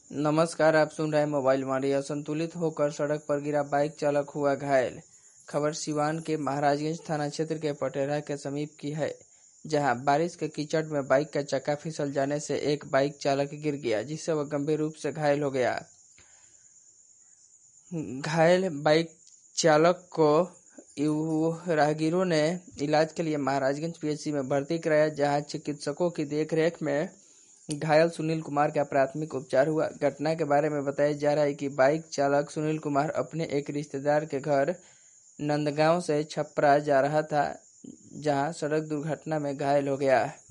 नमस्कार, आप सुन रहे हैं मोबाइल मारी। असंतुलित होकर सड़क पर गिरा बाइक चालक हुआ घायल। खबर सिवान के महाराजगंज थाना क्षेत्र के पटेरा के समीप की है, जहां बारिश के कीचड़ में बाइक का चक्का फिसल जाने से एक बाइक चालक गिर गया, जिससे वह गंभीर रूप से घायल हो गया। घायल बाइक चालक को राहगीरों ने इलाज के लिए महाराजगंज पीएचसी में भर्ती कराया, जहां चिकित्सकों की देखरेख में घायल सुनील कुमार का प्राथमिक उपचार हुआ। घटना के बारे में बताया जा रहा है कि बाइक चालक सुनील कुमार अपने एक रिश्तेदार के घर नंदगांव से छपरा जा रहा था, जहां सड़क दुर्घटना में घायल हो गया।